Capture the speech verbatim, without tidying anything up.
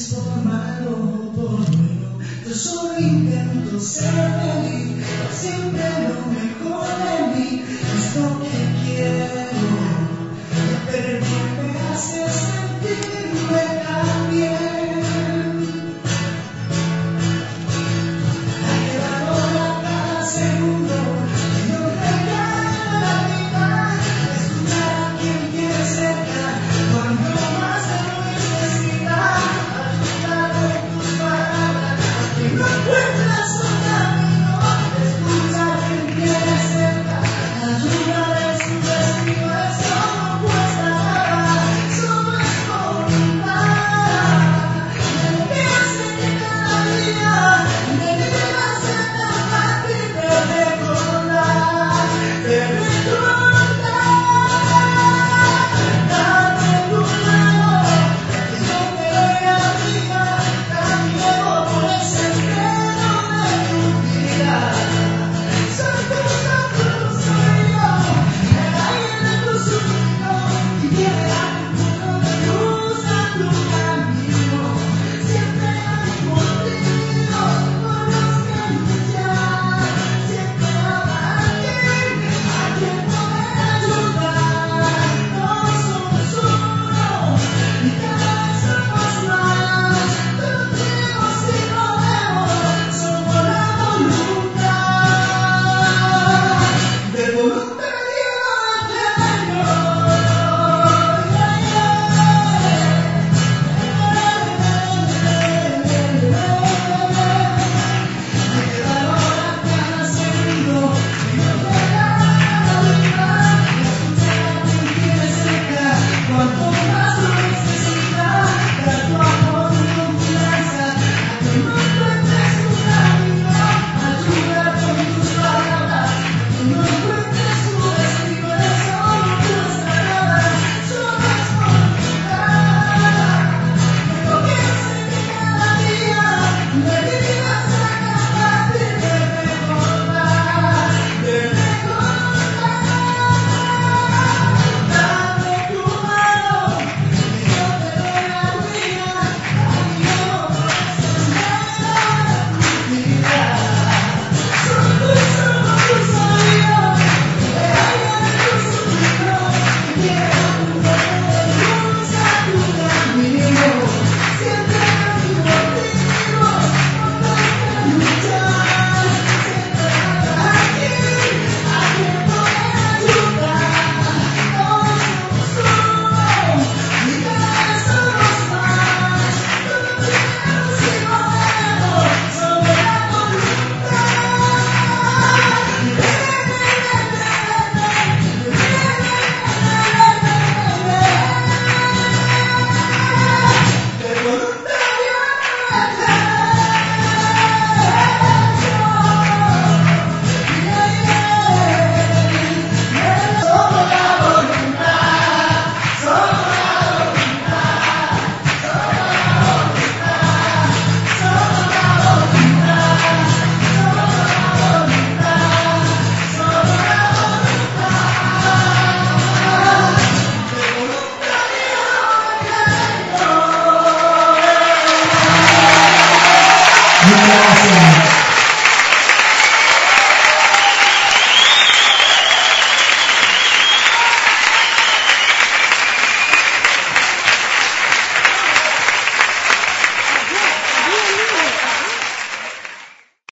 es por malo o por bueno, yo solo intento ser feliz, siempre lo mejor de mí es lo que quiero, pero me hace sentirme tan bien. Hay que valorar cada segundo que no regala la vida, escuchar a quien quiere cerca cuando más lo necesita, ayudarlo en tus palabras, que no encuentras un camino, escucha a quien quiere cerca, ayudarle en su destino, eso no cuesta nada, solo es voluntad, de lo que hace que cada día me diga ser tan fácil de recordar, de recordar. Dame tu mano, que yo te doy arriba, camino por el sendero de tu vida. Soy tu santo, soy yo, el aire de tu sueño, y viene a tu mundo de luz a tu camino. Siempre hay motivos por los que luchar, siempre habrá alguien a quien poder ayudar. No somos uno, y cada vez somos más, pero tenemos y podemos, somos la voluntad, del voluntario eterno. Hay que valorar cada segundo que nos regala la vida, escuchar a quien quiere cerca cuanto más lo necesita, dar tu apoyo y confianza a que no encuentres tu camino, ayudar con tus palabras, que no encuentres tu destino, eso no cuesta nada, solo es voluntad, de lo que hace que cada día me digas ser capaz de recordar, de recordar. Dame tu mano, que yo te doy la vida, camino por el sendero de tu vida. Soy tu solo tu sonido, el aire de tu suspiro, y viene a tu mundo de luz a tu camino. Siempre hay motivos por los que luchar, siempre habrá alguien a quien poder ayudar. Todos somos uno, y cada vez somos más, todos tenemos y podemos, somos la voluntad. Del voluntario eterno. Somos la voluntad, somos la voluntad, somos la voluntad, somos la voluntad, somos la voluntad, somos la voluntad. Del voluntario eterno. Muchas gracias.